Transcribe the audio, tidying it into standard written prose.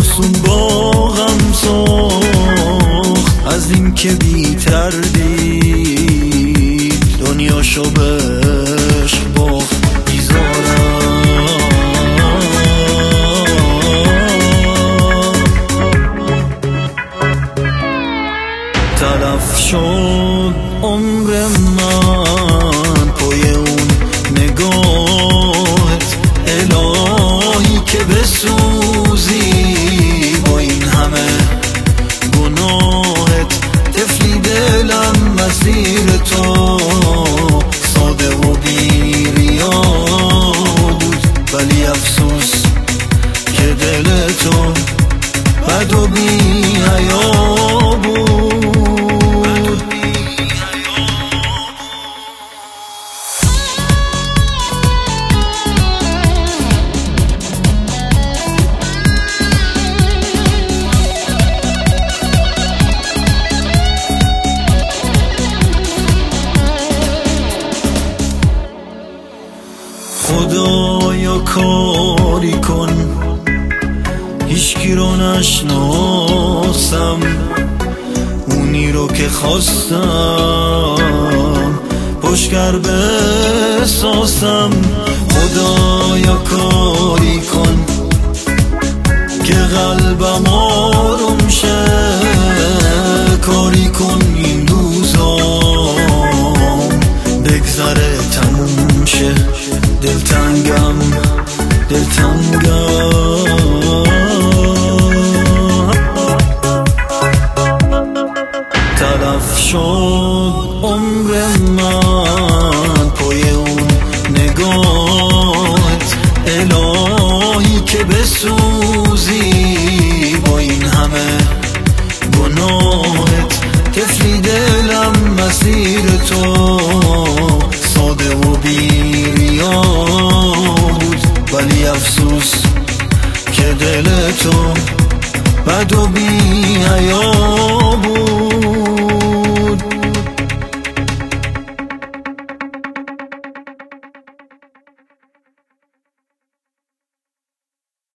آسون با غم ساخت، از این که بی تردید دنیاشو به عشق باخت. تلف شد عمر من پای اون نگاهت، الهی که بسوزی با این همه گناهت. طفلی دلم مسیر تو ساده و بی ریا بود، ولی افسوس که دل تو بد و بی حیا بود. خدایا کاری کن، هیچکی رو نشناسم، اونی رو که خواستم پشتگر بسازم. خدایا کاری کن که قلبم آروم شه، کاری کن این روزام بگذره تموم شه. دلتنگم تلف شد عمر من پای اون نگاهت، الهی که بسوزی با این همه گناهت. طفلی دلم مسیر تو ساده و بی ریا بود، ولی افسوس که دل تو بد و بی حیا بود.